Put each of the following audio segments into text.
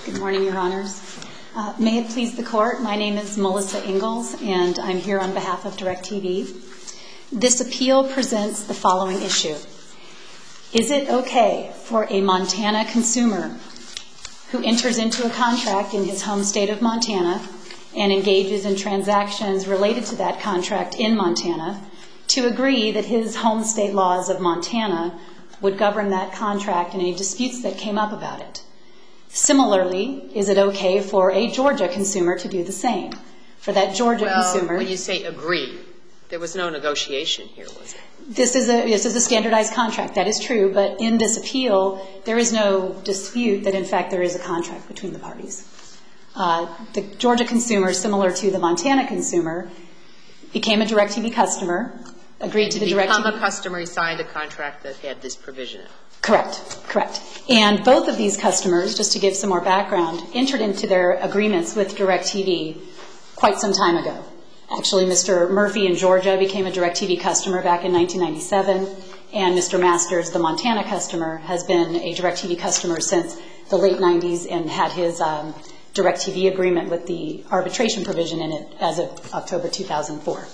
Good morning, Your Honors. May it please the Court, my name is Melissa Ingalls, and I'm here on behalf of DirecTV. This appeal presents the following issue. Is it okay for a Montana consumer who enters into a contract in his home state of Montana and engages in transactions related to that contract in Montana to agree that his home state laws of Montana would govern that contract and any disputes that came up about it? Similarly, is it okay for a Georgia consumer to do the same? For that Georgia consumer... When you say agree, there was no negotiation here, was it? This is a standardized contract, that is true, but in this appeal, there is no dispute that, in fact, there is a contract between the parties. The Georgia consumer, similar to the Montana consumer, became a DirecTV customer, agreed to the DirecTV... Become a customer, he signed a contract that had this provision in it. Correct. And both of these customers, just to give some more background, entered into their agreements with DirecTV quite some time ago. Actually, Mr. Murphy in Georgia became a DirecTV customer back in 1997, and Mr. Masters, the Montana customer, has been a DirecTV customer since the late 90s and had his DirecTV agreement with the arbitration provision in it as of October 2004.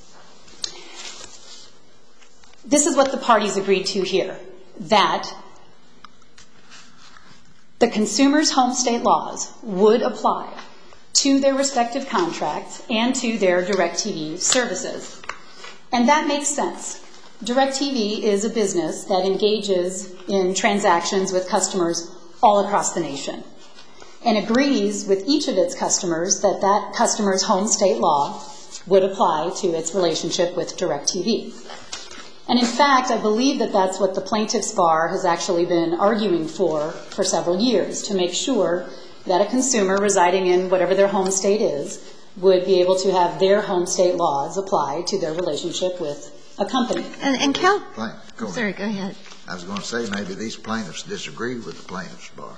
This is what the parties agreed to here, that the consumer's home state laws would apply to their respective contracts and to their DirecTV services. And that makes sense. DirecTV is a business that engages in transactions with customers all across the nation and agrees with each of its customers that that customer's home state law would apply to its relationship with DirecTV. And in fact, I believe that that's what the plaintiff's bar has actually been arguing for several years, to make sure that a consumer residing in whatever their home state is would be able to have their home state laws apply to their relationship with a company. And Cal... Go ahead. I was going to say maybe these plaintiffs disagree with the plaintiff's bar.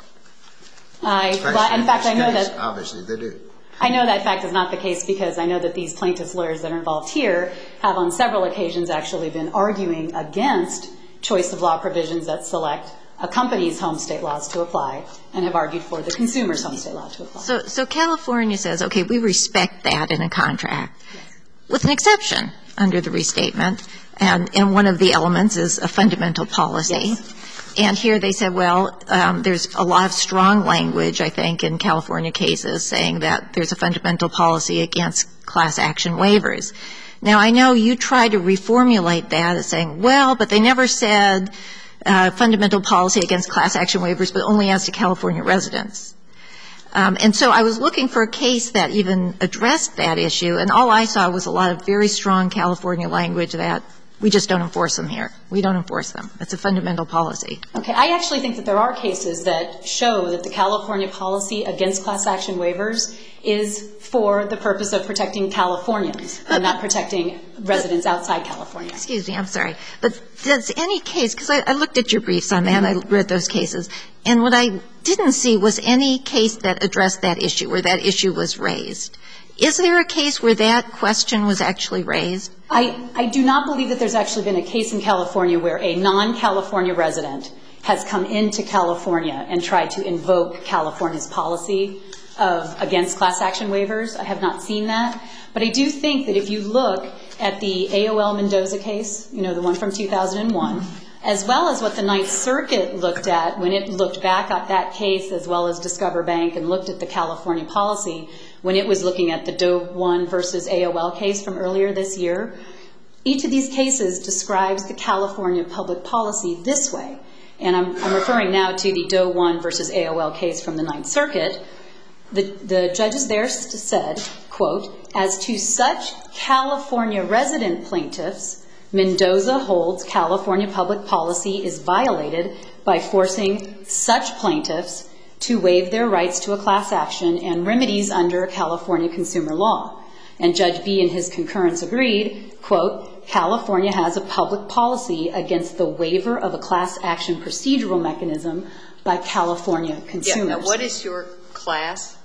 In fact, I know that... Obviously, they do. I know that fact is not the case because I know that these plaintiffs' lawyers that are involved here have on several occasions actually been arguing against choice of law provisions that select a company's home state laws to apply and have argued for the consumer's home state law to apply. So California says, okay, we respect that in a contract, with an exception under the restatement, and one of the elements is a fundamental policy. Yes. And here they said, well, there's a lot of strong language, I think, in California cases saying that there's a fundamental policy against class action waivers. Now, I know you try to reformulate that as saying, well, but they never said fundamental policy against class action waivers, but only as to California residents. And so I was looking for a case that even addressed that issue, and all I saw was a lot of very strong California language that we just don't enforce them here. We don't enforce them. It's a fundamental policy. Okay. I actually think that there are cases that show that the California policy against class action waivers is for the purpose of protecting Californians and not protecting residents outside California. Excuse me, I'm sorry. But does any case, because I looked at your briefs on that and I read those cases, and what I didn't see was any case that addressed that issue, where that issue was raised. Is there a case where that question was actually raised? I do not believe that there's actually been a case in California where a non-California resident has come into California and tried to invoke California's policy against class action waivers. I have not seen that. But I do think that if you look at the AOL Mendoza case, you know, the one from 2001, as well as what the Ninth Circuit looked at when it looked back at that case, as well as Discover Bank and looked at the California policy, when it was looking at the Doe 1 versus AOL case from earlier this year, each of these cases describes the California public policy this way. And I'm referring now to the Doe 1 versus AOL case from the Ninth Circuit. The judges there said, quote, as to such California resident plaintiffs, Mendoza holds California public policy is violated by forcing such plaintiffs to waive their rights to a class action and remedies under California consumer law. And Judge B in his concurrence agreed, quote, California has a public policy against the waiver of a class action procedural mechanism by California consumers. Yeah, now what is your class?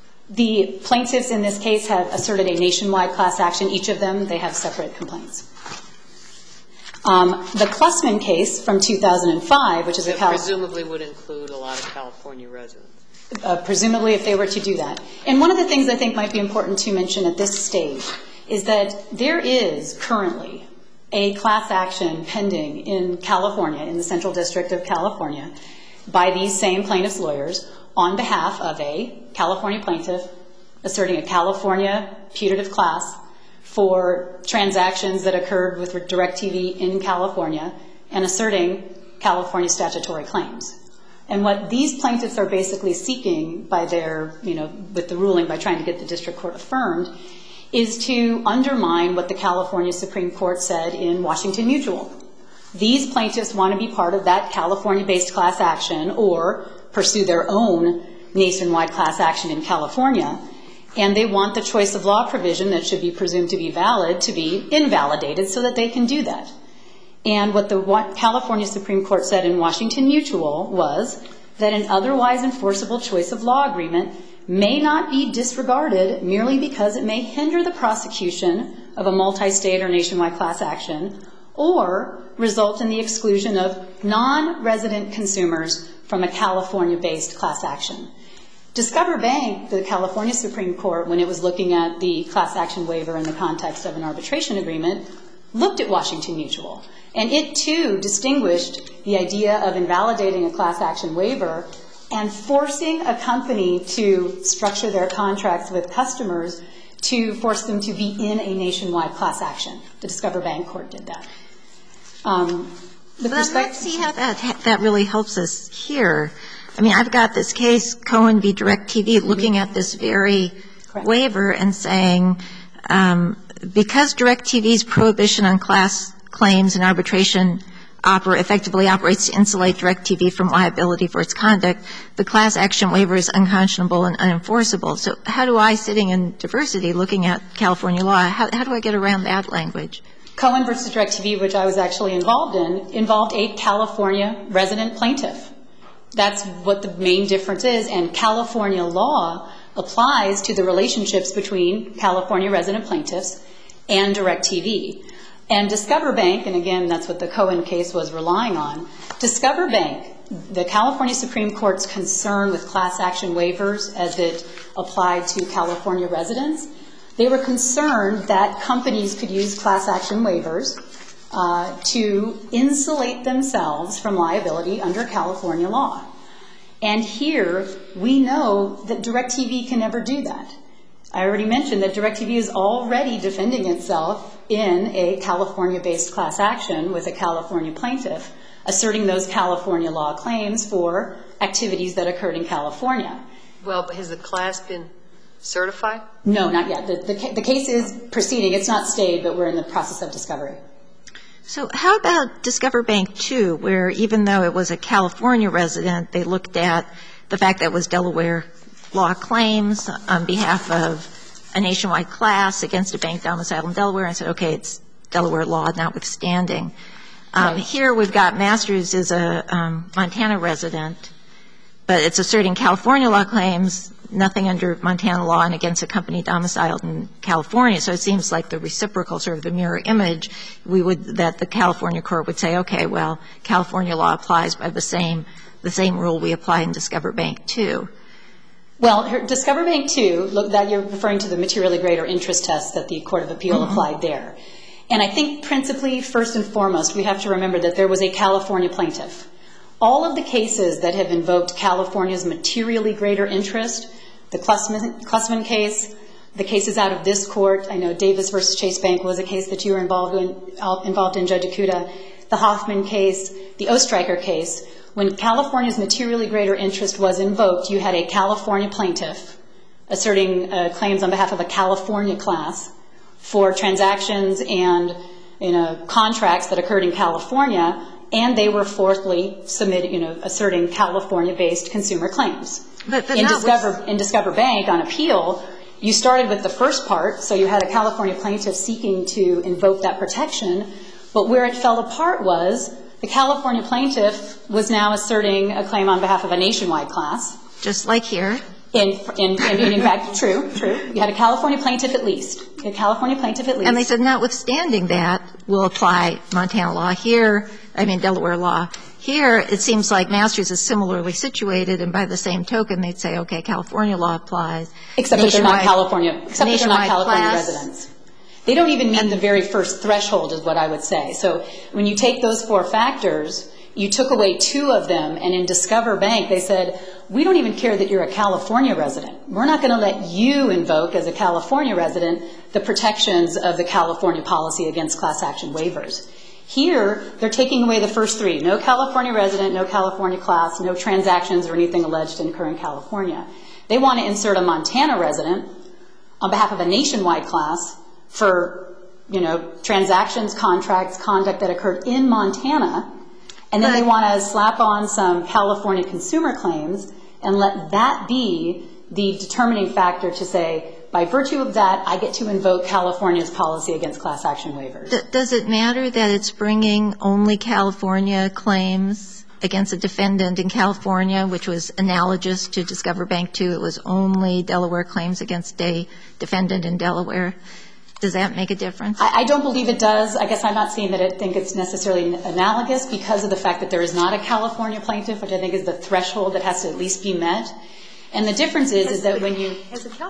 The plaintiffs in this case have asserted a nationwide class action. Each of them, they have separate complaints. The Klussman case from 2005, which is a presumably would include a lot of California residents. Presumably if they were to do that. And one of the things I think might be important to mention at this stage is that there is currently a class action pending in California, in the Central District of California, by these same plaintiffs' lawyers on behalf of a California plaintiff asserting a California putative class for transactions that occurred with DirecTV in California and asserting California statutory claims. And what these plaintiffs are basically seeking by their, with the ruling, by trying to get the district court affirmed, is to undermine what the California Supreme Court said in Washington Mutual. These plaintiffs want to be part of that California-based class action or pursue their own nationwide class action in California, and they want the choice of law provision that should be presumed to be valid to be invalidated so that they can do that. And what the California Supreme Court said in Washington Mutual was that an otherwise enforceable choice of law agreement may not be disregarded merely because it may hinder the prosecution of a multi-state or nationwide class action or result in the exclusion of non-resident consumers from a California-based class action. Discover Bank, the California Supreme Court, when it was looking at the class action waiver in the context of an arbitration agreement, looked at Washington Mutual. And it, too, distinguished the idea of invalidating a class action waiver and forcing a company to structure their contracts with customers to force them to be in a nationwide class action. The Discover Bank court did that. Let's see how that really helps us here. I mean, I've got this case, Cohen v. DirecTV, looking at this very waiver and saying, because DirecTV's prohibition on class claims and arbitration effectively operates to insulate DirecTV from liability for its conduct, the class action waiver is unconscionable and unenforceable. So how do I, sitting in diversity, looking at California law, how do I get around that language? Cohen v. DirecTV, which I was actually involved in, involved a California resident plaintiff. That's what the main difference is, and California law applies to the relationships between California resident plaintiffs and DirecTV. And Discover Bank, and again, that's what the Cohen case was relying on, Discover Bank, the California Supreme Court's concern with class action waivers as it applied to California residents, they were concerned that companies could use class action waivers to insulate themselves from liability under California law. And here, we know that DirecTV can never do that. I already mentioned that DirecTV is already defending itself in a California-based class action with a California plaintiff, asserting those California law claims for activities that occurred in California. Well, but has the class been certified? No, not yet. The case is proceeding. It's not stayed, but we're in the process of discovery. So how about Discover Bank 2, where even though it was a California resident, they looked at the fact that it was Delaware law claims on behalf of a nationwide class against a bank domiciled in Delaware and said, okay, it's Delaware law notwithstanding. Here we've got Masters is a Montana resident, but it's asserting California law claims, nothing under Montana law and against a company domiciled in California. So it seems like the reciprocal, sort of the mirror image, that the California court would say, okay, well, California law applies by the same rule we apply in Discover Bank 2. Well, Discover Bank 2, that you're referring to the materially greater interest test that the Court of Appeal applied there. And I think principally, first and foremost, we have to remember that there was a California plaintiff. All of the cases that have invoked California's materially greater interest, the Klussman case, the cases out of this court, I know Davis versus Chase Bank was a case that you were involved in, Judge Ikuda, the Hoffman case, the Ostreicher case. When California's materially greater interest was invoked, you had a California plaintiff asserting claims on behalf of a California class for transactions and contracts that occurred in California, and they were fourthly asserting California-based consumer claims. In Discover Bank, on appeal, you started with the first part, so you had a California plaintiff seeking to invoke that protection, but where it fell apart was the California plaintiff was now asserting a claim on behalf of a nationwide class. Just like here. In fact, true. You had a California plaintiff at least. And they said, notwithstanding that, we'll apply Montana law here, Delaware law. Here, it seems like Masters is similarly situated, and by the same token, they'd say, okay, California law applies. Except that they're not California residents. They don't even meet the very first threshold is what I would say. So when you take those four factors, you took away two of them, and in Discover Bank, they said, we don't even care that you're a California resident. We're not going to let you invoke, as a California resident, the protections of the California policy against class action waivers. Here, they're taking away the first three. No California resident, no California class, no transactions or anything alleged to occur in California. They want to insert a Montana resident on behalf of a nationwide class for, transactions, contracts, conduct that occurred in Montana. And then they want to slap on some California consumer claims and let that be the determining factor to say, by virtue of that, I get to invoke California's policy against class action waivers. Does it matter that it's bringing only California claims against a defendant in California, which was analogous to Discover Bank 2? It was only Delaware claims against a defendant in Delaware. Does that make a difference? I don't believe it does. I guess I'm not saying that I think it's necessarily analogous because of the fact that there is not a California plaintiff, which I think is the threshold that has to at least be met. And the difference is that when you... Has the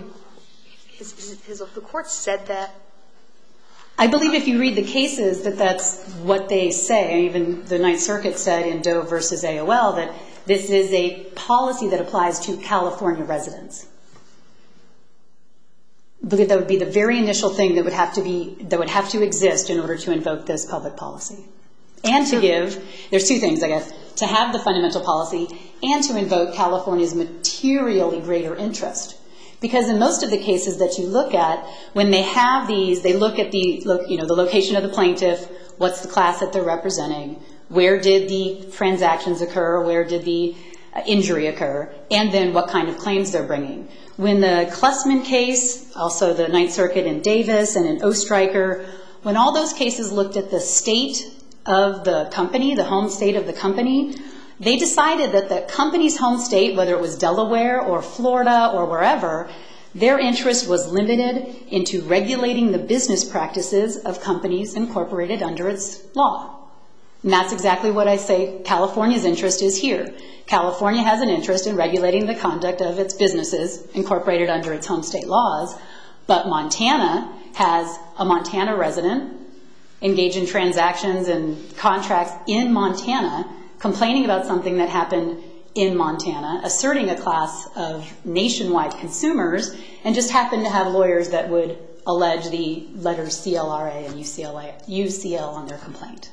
court said that? I believe if you read the cases that that's what they say. Even the Ninth Circuit said in Doe versus AOL that this is a policy that applies to California residents. I believe that would be the very initial thing that would have to exist in order to invoke this public policy. And to there's two things, I guess, to have the fundamental policy and to invoke California's materially greater interest. Because in most of the cases that you look at, when they have these, they look at the location of the plaintiff, what's the class that they're representing, where did the transactions occur, where did the injury occur, and then what kind of claims they're bringing. When the Klessman case, also the Ninth Circuit in Davis and in Ostreicher, when all those cases looked at the state of the company, the home state of the company, they decided that the company's home state, whether it was Delaware or Florida or wherever, their interest was limited into regulating the business practices of companies incorporated under its law. And that's exactly what I say California's interest is here. California has an interest in regulating the conduct of its businesses incorporated under its home state laws, but Montana has a Montana resident engaged in transactions and contracts in Montana, complaining about something that happened in Montana, asserting a class of nationwide consumers, and just happened to have lawyers that would allege the letters CLRA and UCL on their complaint.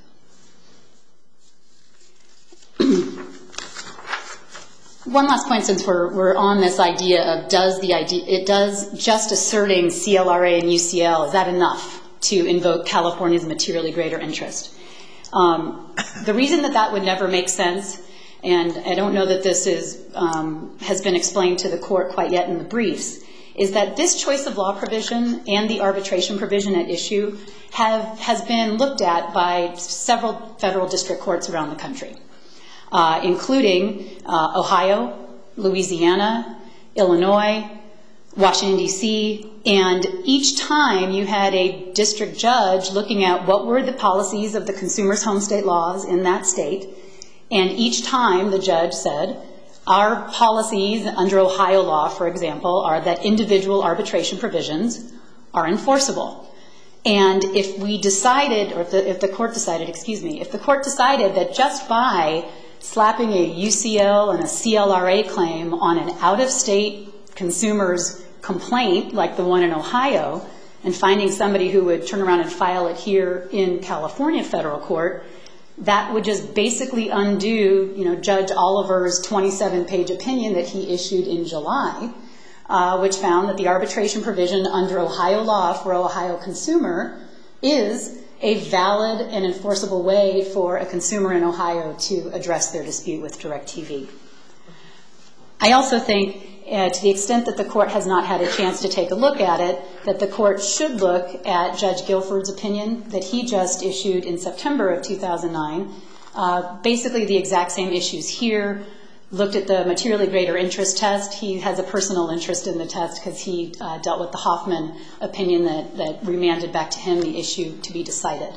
One last point, since we're on this idea of does just asserting CLRA and UCL, is that enough to invoke California's materially greater interest? The reason that would never make sense, and I don't know that this has been explained to the court quite yet in the briefs, is that this choice of law provision and the arbitration provision at issue has been looked at by several federal district courts around the country, including Ohio, Louisiana, Illinois, Washington, D.C., and each time you had a district judge looking at what were the policies of the consumer's home state laws in that state, and each time the judge said, our policies under Ohio law, for example, are that individual arbitration provisions are enforceable. And if we decided, or if the court decided that just by slapping a UCL and a CLRA claim on an out-of-state consumer's complaint, like the one in Ohio, and finding somebody who would turn around and file it here in California federal court, that would just basically undo, Judge Oliver's 27-page opinion that he issued in July, which found that the arbitration provision under Ohio law for Ohio consumer is a valid and enforceable way for a consumer in Ohio to address their dispute with DirecTV. I also think, to the extent that the court has not had a chance to take a look at it, that the court should look at Judge Guilford's opinion that he just issued in September of 2009, basically the exact same issues here, looked at the materially greater interest test. He has a personal interest in the test because he dealt with the Hoffman opinion that remanded back to him the issue to be decided.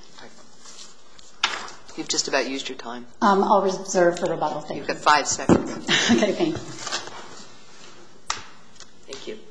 You've just about used your time. I'll reserve for rebuttal. Thank You've you. got 5 seconds. Okay, thank you. Thank you.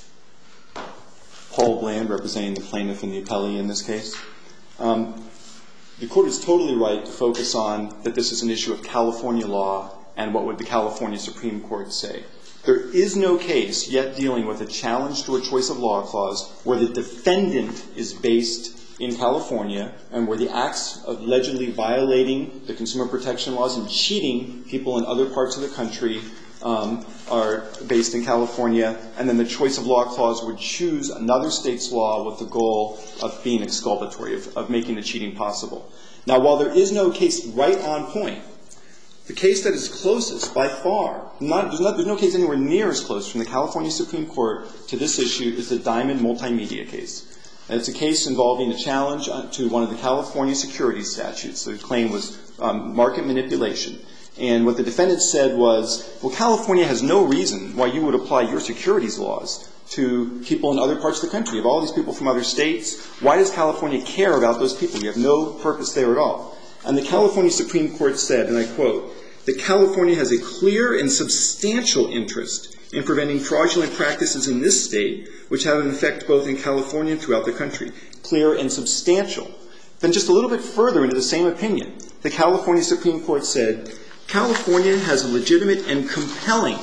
Paul Bland, representing the plaintiff and the appellee in this case. The court is totally right to focus on that this is an issue of California law and what would the California Supreme Court say. There is no case yet dealing with a challenge to a choice of law clause where the defendant is based in California and where the acts of allegedly violating the consumer protection laws and cheating people in other parts of the country are based in California, and then the choice of law clause would choose another state's law with the goal of being exculpatory, of making the cheating possible. Now, while there is no case right on point, the case that is closest by far, there's no case anywhere near as close from the California Supreme Court to this issue is the Diamond Multimedia case. And it's a case involving a challenge to one of the California securities statutes. The claim was market manipulation. And what the defendant said was, well, California has no reason why you would apply your securities laws to people in other parts of the country. You have all these people from other states. Why does California care about those people? You have no purpose there at all. And the California Supreme Court said, and I quote, that California has a clear and substantial interest in preventing fraudulent practices in this state, which have an effect both in California and throughout the country. Clear and substantial. Then just a little bit further into the same opinion, the California Supreme Court said, California has a legitimate and compelling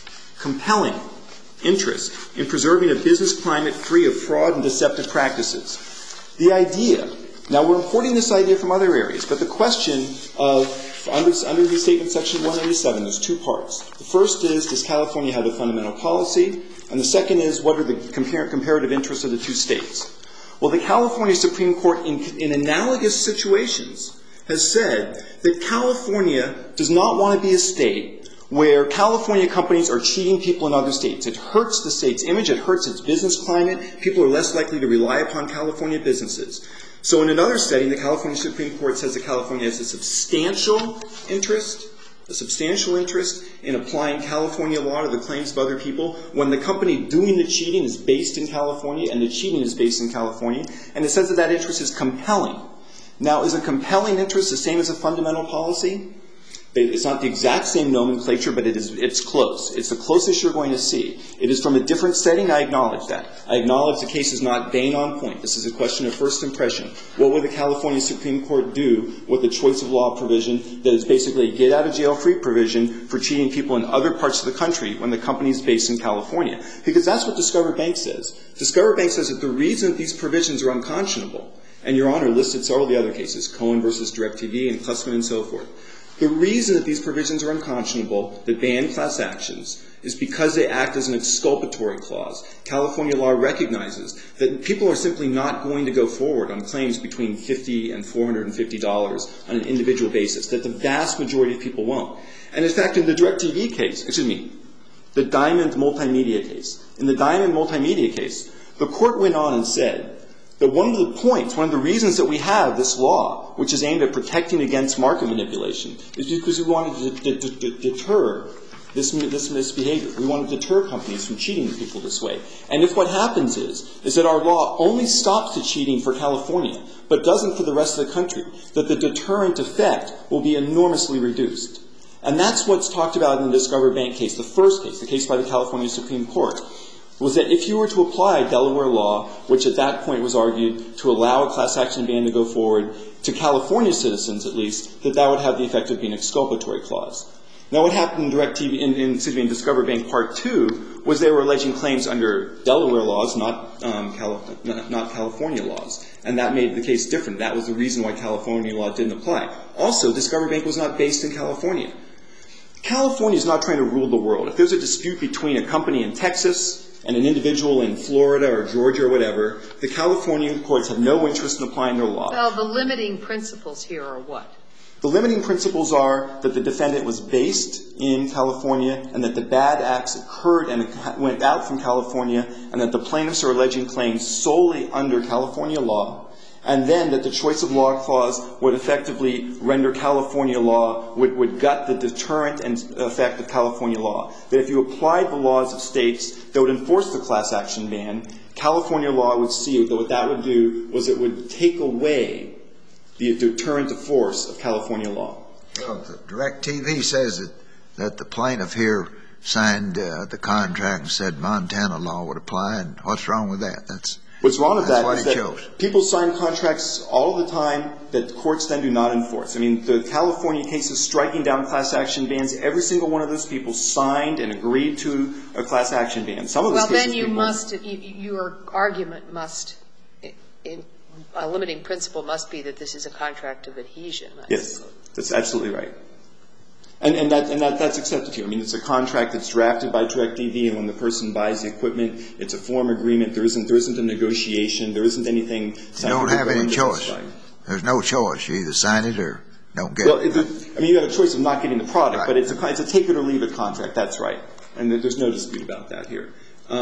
interest in preserving a business climate free of fraud and deceptive practices. The idea, now we're importing this idea from other areas, but the question of, under the statement section 187, there's 2 parts. The first is, does California have a fundamental policy? And the second is, what are the comparative interests of the 2 states? Well, the California Supreme Court, in analogous situations, has said that California does not want to be a state where California companies are cheating people in other states. It hurts the state's image. It hurts its business climate. People are less likely to rely upon California businesses. So in another setting, the California Supreme Court says that California has a substantial interest in applying California law to the claims of other people when the company doing the cheating is based in California and the cheating is based in California. And it says that that interest is compelling. Now, is a compelling interest the same as a fundamental policy? It's not the exact same nomenclature, but it's close. It's the closest you're going to see. It is from a different setting. I acknowledge that. I acknowledge the case is not Bain on point. This is a question of first impression. What would the California Supreme Court do with the choice of law provision that is basically a get-out-of-jail-free provision for cheating people in other parts of the country when the company is based in California? Because that's what Discover Bank says. Discover Bank says that the reason these provisions are unconscionable, and Your Honor listed several of the other cases, Cohen versus DirecTV and Klussman and so forth, the reason that these provisions are unconscionable, that ban class actions, is because they act as an exculpatory clause. California law recognizes that people are simply not going to go forward on claims between $50 and $450 on an individual basis, that the vast majority of people won't. And in fact, in the DirecTV case, the Diamond Multimedia case, in the Diamond Multimedia case, the court went on and said that one of the reasons that we have this law, which is aimed at protecting against market manipulation, is because we wanted to deter this misbehavior. We want to deter companies from cheating people this way. And if what happens is that our law only stops the cheating for California, but doesn't for the rest of the country, that the deterrent effect will be enormously reduced. And that's what's talked about in the Discover Bank case, the first case, the case by the California Supreme Court, was that if you were to apply Delaware law, which at that point was argued to allow a class action ban to go forward, to California citizens at least, that would have the effect of being an exculpatory clause. Now what happened in DirecTV, in Discover Bank Part 2, was they were alleging claims under Delaware laws, not California laws. And that made the case different. That was the reason why California law didn't apply. Also, Discover Bank was not based in California. California is not trying to rule the world. If there's a dispute between a company in Texas and an individual in Florida or Georgia or whatever, the California courts have no interest in applying their law. Well, the limiting principles here are what? The limiting principles are that the defendant was based in California and that the bad acts occurred and went out from California and that the plaintiffs are alleging claims solely under California law and then that the choice of law clause would effectively render California law, would gut the deterrent and effect of California law. That if you applied the laws of states that would enforce the class action ban, California law would see that what that would do was it would take away the deterrent force of California law. Well, the DirecTV says that the plaintiff here signed the contract and said Montana law would apply, and what's wrong with that? What's wrong with that is that people sign contracts all the time that courts then do not enforce. I mean, the California cases striking down class action bans, every single one of those people signed and agreed to a class action ban. Some of those cases then you must, your argument must, in a limiting principle must be that this is a contract of adhesion. Yes, that's absolutely right. And that's accepted here. I mean, it's a contract that's drafted by DirecTV, and when the person buys the equipment, it's a form agreement. There isn't a negotiation. There isn't anything. You don't have any choice. There's no choice. You either sign it or don't get it. I mean, you have a choice of not getting the product, right. But it's a take it or leave it contract. That's right. And there's no dispute about that here.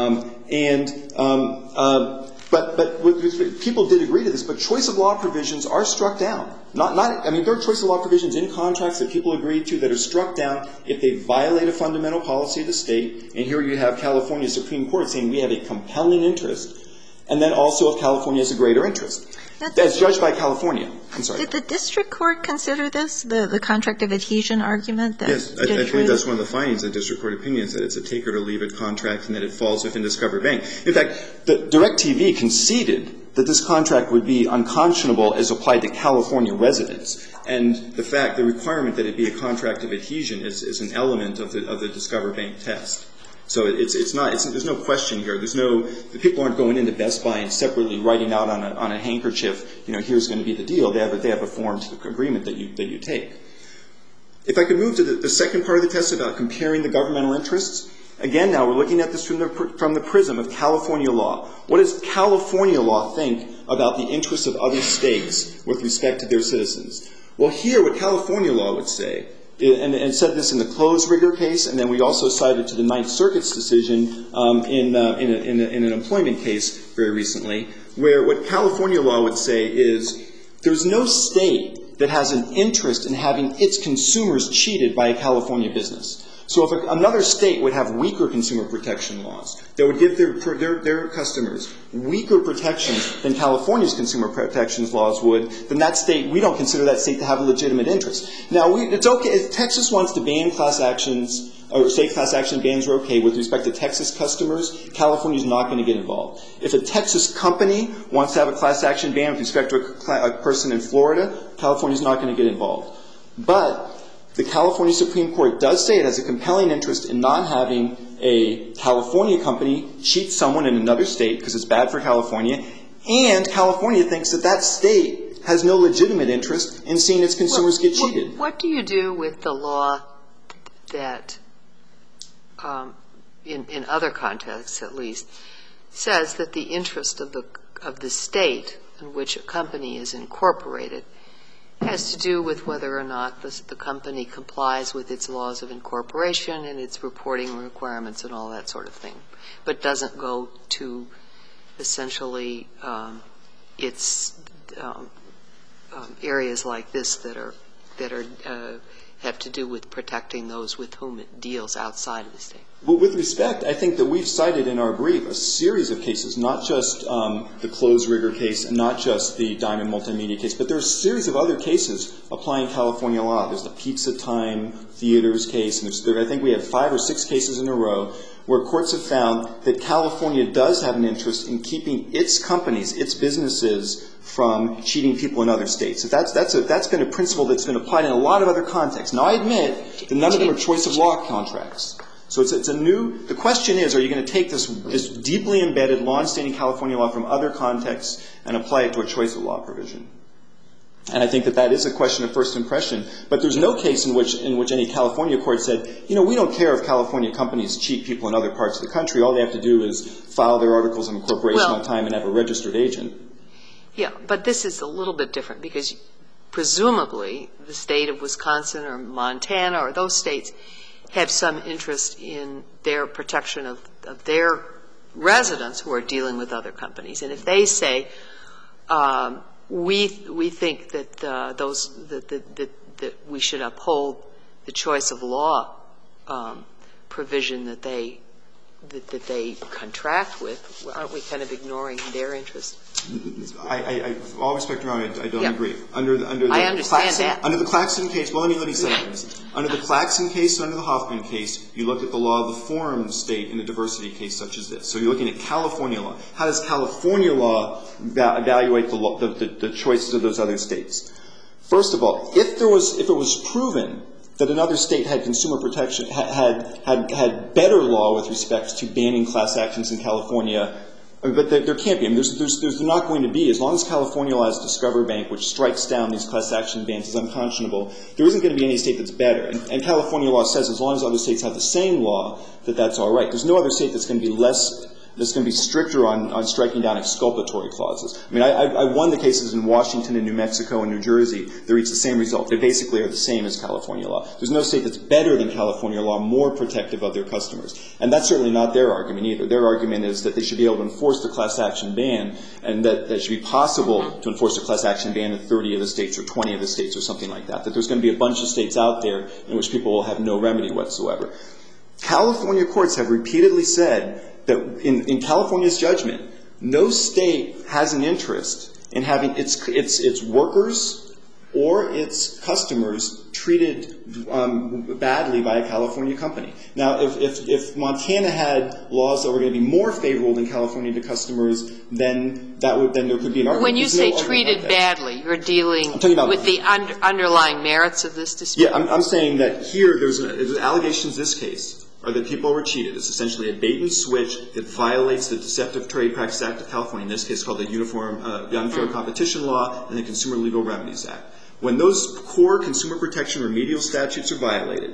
But people did agree to this, but choice of law provisions are struck down. I mean, there are choice of law provisions in contracts that people agreed to that are struck down if they violate a fundamental policy of the state. And here you have California Supreme Court saying we have a compelling interest, and then also if California has a greater interest. That's judged by California. I'm sorry. Did the district court consider this, the contract of adhesion argument? Yes, I believe that's one of the findings of the district court opinions, that it's a take it or leave it contract and that it falls within Discovery Bank. In fact, the DirecTV conceded that this contract would be unconscionable as applied to California residents. And the requirement that it be a contract of adhesion is an element of the Discovery Bank test. So there's no question here. The people aren't going into Best Buy and separately writing out on a handkerchief, here's going to be the deal. They have a formed agreement that you take. If I could move to the second part of the test about comparing the governmental interests. Again, now we're looking at this from the prism of California law. What does California law think about the interests of other states with respect to their citizens? Well, here what California law would say, and said this in the Close-Rigger case, and then we also cited to the Ninth Circuit's decision in an employment case very recently, where what California law would say is there's no state that has an interest in having its consumers cheated by a California business. So if another state would have weaker consumer protection laws that would give their customers weaker protections than California's consumer protections laws would, then that state, we don't consider that state to have a legitimate interest. Now, it's okay. If Texas wants to ban class actions, or say class action bans are okay with respect to Texas customers, California's not going to get involved. If a Texas company wants to have a class action ban with respect to a person in Florida, California's not going to get involved. But the California Supreme Court does say it has a compelling interest in not having a California company cheat someone in another state because it's bad for California, and California thinks that state has no legitimate interest in seeing its consumers get cheated. What do you do with the law that, in other contexts at least, says that the interest of the state in which a company is incorporated has to do with whether or not the company complies with its laws of incorporation and its reporting requirements and all that sort of thing, but doesn't go to essentially its areas like this that have to do with protecting those with whom it deals outside of the state? Well, with respect, I think that we've cited in our brief a series of cases, not just the Close-Rigger case and not just the Diamond Multimedia case, but there are a series of other cases applying California law. There's the Pizza Time Theaters case, and I think we have 5 or 6 cases in a row where courts have found that California does have an interest in keeping its companies, its businesses, from cheating people in other states. So that's been a principle that's been applied in a lot of other contexts. Now, I admit that none of them are choice of law contracts. So it's a new, the question is, are you going to take this deeply embedded, long-standing California law from other contexts and apply it to a choice of law provision? And I think that is a question of first impression. But there's no case in which any California court said, we don't care if California companies cheat people in other parts of the country. All they have to do is file their articles of incorporation on time and have a registered agent. Yeah, but this is a little bit different because presumably the state of Wisconsin or Montana or those states have some interest in their protection of their residents who are dealing with other companies. And if they say, we think that that we should uphold the choice of law provision that they contract with. Aren't we kind of ignoring their interest? All respect, Your Honor, I don't agree. I understand that. Under the Claxon case, well, let me say this. Under the Claxon case, under the Hoffman case, you look at the law of the forum state in a diversity case such as this. So you're looking at California law. How does California law evaluate the choices of those other states? First of all, if it was proven that another state had consumer protection, had better law with respect to banning class actions in California, but there can't be. I mean, there's not going to be. As long as California law has Discover Bank, which strikes down these class action bans as unconscionable, there isn't going to be any state that's better. And California law says as long as other states have the same law, that's all right. There's no other state that's going to be that's going to be stricter on striking down exculpatory clauses. I mean, I won the cases in Washington and New Mexico and New Jersey. They reach the same result. They basically are the same as California law. There's no state that's better than California law, more protective of their customers. And that's certainly not their argument either. Their argument is that they should be able to enforce the class action ban and that it should be possible to enforce a class action ban in 30 of the states or 20 of the states or something like that, that there's going to be a bunch of states out there in which people will have no remedy whatsoever. California courts have repeatedly said that in California's judgment, no state has an interest in having its workers or its customers treated badly by a California company. Now, if Montana had laws that were going to be more favorable than California to customers, then there could be an argument. When you say treated badly, you're dealing with the underlying merits of this dispute? Yeah, I'm saying that here there's allegations in this case are that people were cheated. It's essentially a bait and switch that violates the Deceptive Trade Practices Act of California, in this case called the Unfair Competition Law and the Consumer Legal Remedies Act. When those core consumer protection remedial statutes are violated,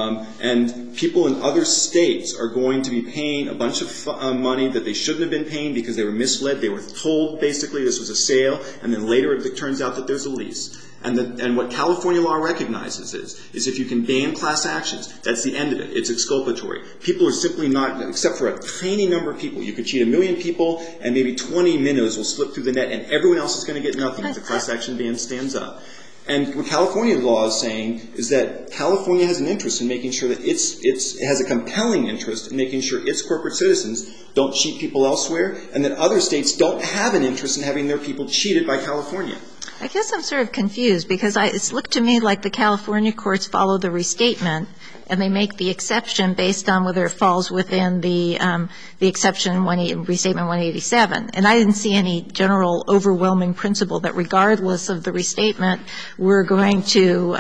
and people in other states are going to be paying a bunch of money that they shouldn't have been paying because they were misled, they were told basically this was a sale, and then later it turns out that there's a lease. And what California law recognizes is if you can ban class actions, that's the end of it. It's exculpatory. People are simply not, except for a tiny number of people. You could cheat 1 million people, and maybe 20 minnows will slip through the net, and everyone else is going to get nothing if the class action ban stands up. And what California law is saying is that California has an interest in making sure that it has a compelling interest in making sure its corporate citizens don't cheat people elsewhere, and that other states don't have an interest in having their people cheated by California. I guess I'm sort of confused because it's looked to me like the California courts follow the restatement and they make the exception based on whether it falls within the exception restatement 187. And I didn't see any general overwhelming principle that regardless of the restatement, we're going to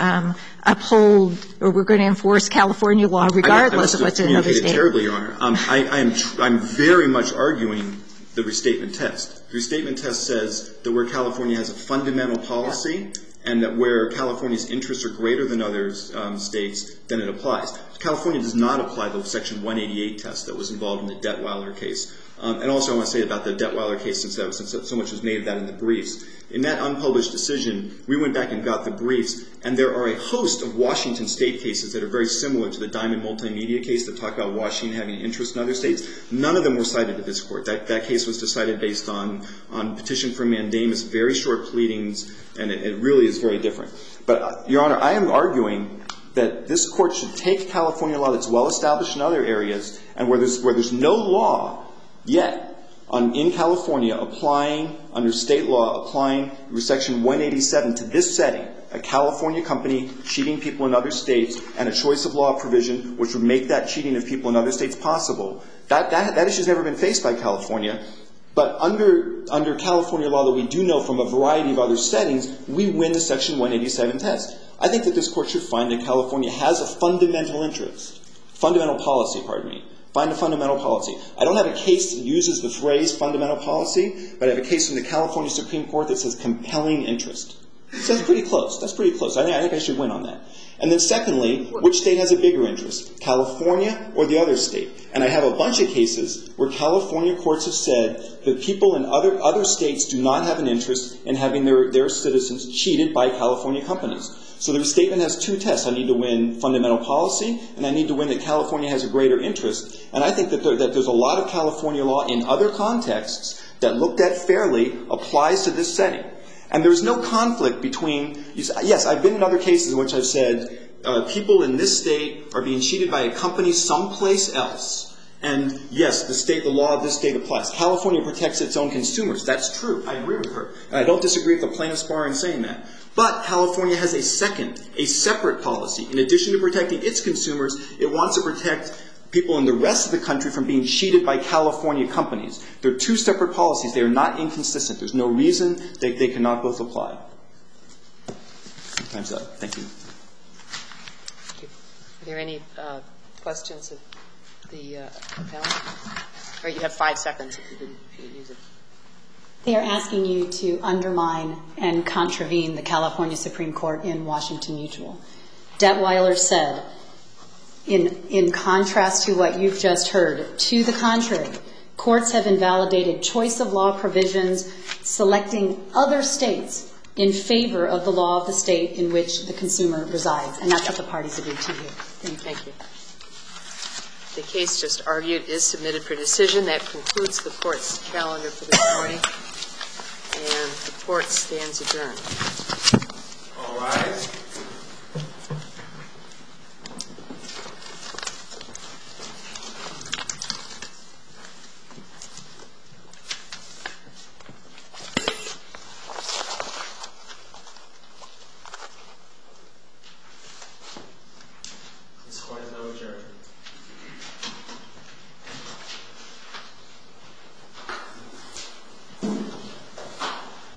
uphold or we're going to enforce California law regardless of what's in another state. Terribly, Your Honor. I'm very much arguing the restatement test. The restatement test says that where California has a fundamental policy and that where California's interests are greater than other states, then it applies. California does not apply the Section 188 test that was involved in the Detweiler case. And also I want to say about the Detweiler case, since so much was made of that in the briefs. In that unpublished decision, we went back and got the briefs, and there are a host of Washington state cases that are very similar to the Diamond Multimedia case that talk about Washington having an interest in other states. None of them were cited to this court. That case was decided based on petition for mandamus, very short pleadings, and it really is very different. But, Your Honor, I am arguing that this court should take California law that's well established in other areas and where there's no law yet in California applying, under state law, applying Section 187 to this setting, a California company cheating people in other states and a choice of law provision which would make that cheating of people in other states possible. That issue has never been faced by California. But under California law that we do know from a variety of other settings, we win the Section 187 test. I think that this court should find that California has a fundamental interest, fundamental policy. Find a fundamental policy. I don't have a case that uses the phrase fundamental policy, but I have a case from the California Supreme Court that says compelling interest. So that's pretty close. I think I should win on that. And then secondly, which state has a bigger interest, California or the other state? And I have a bunch of cases where California courts have said that people in other states do not have an interest in having their citizens cheated by California companies. So the restatement has two tests. I need to win fundamental policy, and I need to win that California has a greater interest. And I think that there's a lot of California law in other contexts that looked at fairly applies to this setting. And there's no conflict between, yes, I've been in other cases in which I've said people in this state are being cheated by a company someplace else. And yes, the law of this state applies. California protects its own consumers. That's true. I agree with her. And I don't disagree with the plaintiff's bar in saying that. But California has a separate policy. In addition to protecting its consumers, it wants to protect people in the rest of the country from being cheated by California companies. They're two separate policies. They are not inconsistent. There's no reason they cannot both apply. Time's up. Thank you. Are there any questions of the appellant? Or you have 5 seconds if you didn't use it. They are asking you to undermine and contravene the California Supreme Court in Washington Mutual. Detweiler said, in contrast to what you've just heard, to the contrary, courts have invalidated choice of law provisions selecting other states in favor of the law of the state in which the consumer resides. And that's what the parties agreed to here. Thank you. The case just argued is submitted for decision. That concludes the court's calendar for this morning. And the court stands adjourned. All rise.